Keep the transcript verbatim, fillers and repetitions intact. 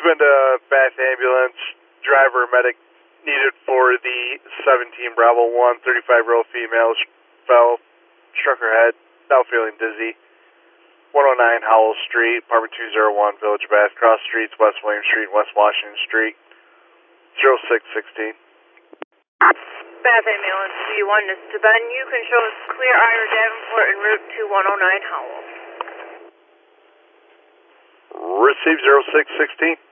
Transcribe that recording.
been to Bath Ambulance. Driver medic needed for the seventeen Bravo one, thirty-five-year-old female. Fell, struck her head, now feeling dizzy. one oh nine Howell Street, apartment two oh one, Village of Bath. Cross streets, West William Street, West Washington Street. zero six sixteen. Bath Ambulance V one, this is to Ben. You can show us clear Ira Davenport en route to one oh nine Howell. Receive zero six sixteen.